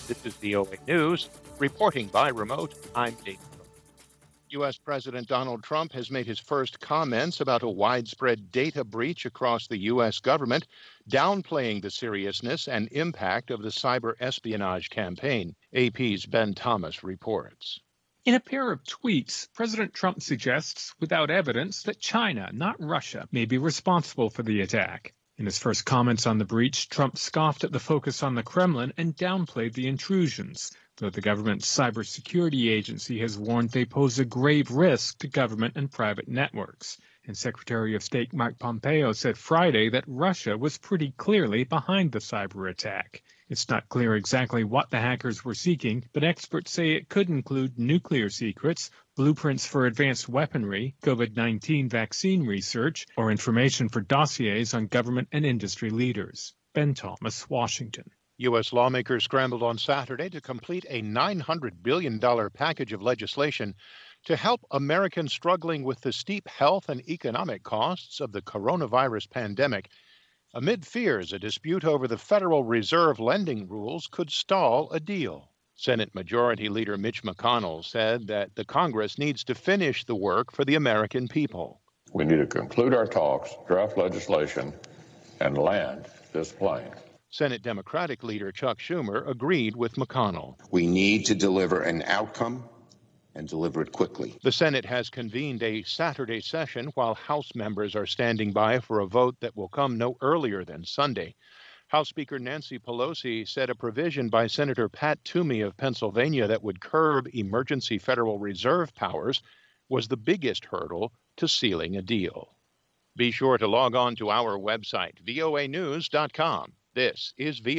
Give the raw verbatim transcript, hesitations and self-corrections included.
This is V O A News. Reporting by remote, I'm Dave. U S. President Donald Trump has made his first comments about a widespread data breach across the U S government, downplaying the seriousness and impact of the cyber espionage campaign. A P's Ben Thomas reports. In a pair of tweets, President Trump suggests, without evidence, that China, not Russia, may be responsible for the attack. In his first comments on the breach, Trump scoffed at the focus on the Kremlin and downplayed the intrusions, though the government's cybersecurity agency has warned they pose a grave risk to government and private networks. And Secretary of State Mike Pompeo said Friday that Russia was pretty clearly behind the cyber attack. It's not clear exactly what the hackers were seeking, but experts say it could include nuclear secrets, blueprints for advanced weaponry, COVID nineteen vaccine research, or information for dossiers on government and industry leaders. Ben Thomas, Washington. U S lawmakers scrambled on Saturday to complete a nine hundred billion dollars package of legislation to help Americans struggling with the steep health and economic costs of the coronavirus pandemic. Amid fears a dispute over the Federal Reserve lending rules could stall a deal. Senate Majority Leader Mitch McConnell said that the Congress needs to finish the work for the American people. We need to conclude our talks, draft legislation, and land this plane. Senate Democratic Leader Chuck Schumer agreed with McConnell. We need to deliver an outcome and deliver it quickly. The Senate has convened a Saturday session while House members are standing by for a vote that will come no earlier than Sunday. House Speaker Nancy Pelosi said a provision by Senator Pat Toomey of Pennsylvania that would curb emergency Federal Reserve powers was the biggest hurdle to sealing a deal. Be sure to log on to our website, V O A news dot com. This is V O A.